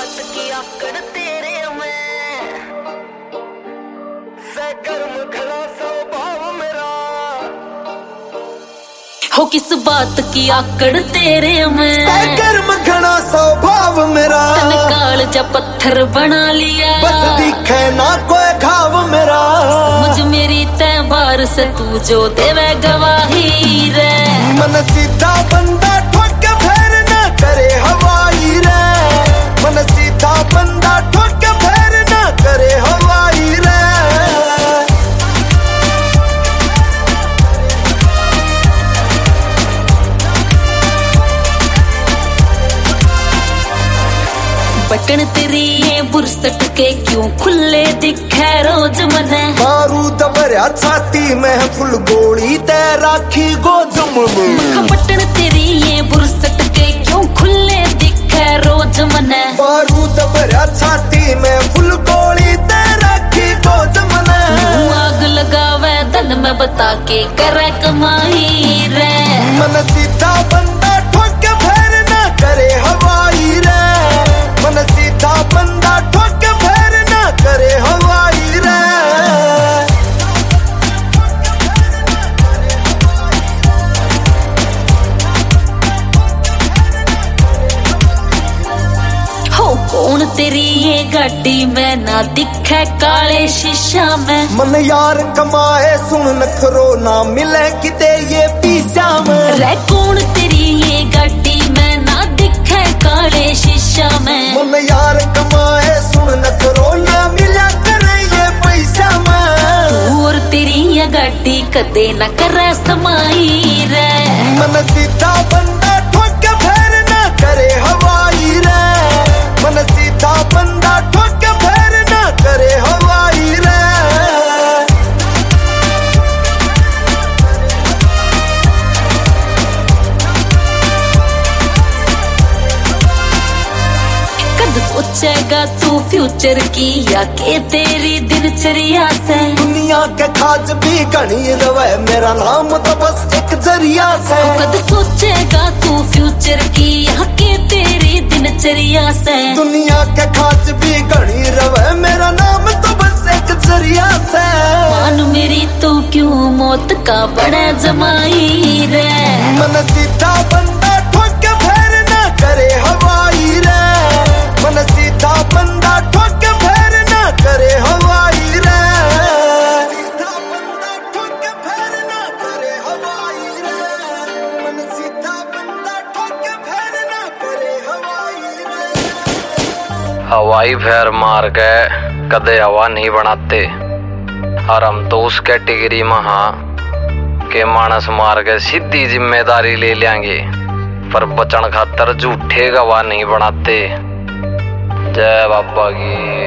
बात की आकड़ तेरे में सरगर्म खड़ा स्वभाव मेरा हो किस बात की आकड़ तेरे में सरगर्म खड़ा स्वभाव मेरा तन काल जा पत्थर बना लिया बस दिखे ना कोई घाव मेरा मुझ मेरी तय बार से तू जो देवे गवाही रे मन सीधा बंदा ठोक फेर ना करे हवाई रे मन सीधा बंदा ठोक फेर ना करे हवाई रे बटन तेरी ये बुरसट के क्यों खुले दिखे रोज मने बारूद भरया छाती में फुल गोली ते राखी गोजम में बटन तेरी ये बुरसट के क्यों खुले दिखे रोज मने बारूद भरया छाती में फुल गोली ते राखी गोजम में आग लगावे धन में बता के करे कमाई रे मन सीधा बंदा ठोक फेर ना करे हवाई रे मन सीधा बंदा ठोक फेर ना करे हवाई रे हो कौन तेरी ये गाड़ी में ना दिखे काले शीशा में मन यार कमाए सुन नखरो ना मिले किते ये पीछा में रे कौन तेरी ये गाड़ी में ना दिखे काले शीशा में मन यार कमाए सुन नखरो ना मिला करे ये पैसा में तू और तेरी ये गाड़ी कदे न करे समाई रे मन सीधा बंदा ठोक फेर ना करे हवाई रे मन सीधा बंदा ठोक फेर ना करे हवाई रे कद सोचेगा तू फ्यूचर की या के तेरी दिनचर्या से दुनिया के खाज भी घनी रवे मेरा नाम तो बस एक जरिया से कद सोचेगा तू फ्यूचर की या के तेरी दिनचर्या से दुनिया के खाज भी घनी रवे मेरा नाम तो बस एक जरिया से मान मेरी तो क्यों मौत का बड़ा जमाई रे मन सीधा बंदा ठोक फेर ना करे हवाई रे मन सीधा बंदा ठोक फेर ना करे हवाई रे सीधा बंदा ठोक फेर ना करे हवाई रे मन सीधा बंदा ठोक फेर ना करे हवाई रे हवाई फेर मार के कदे हवा नहीं बनाते और हम तो उस कैटेगरी में हाँ के मानस मार के सीधी जिम्मेदारी ले लेंगे पर बचन खातर झूठे गवाह नहीं बनाते। जय बाबा की।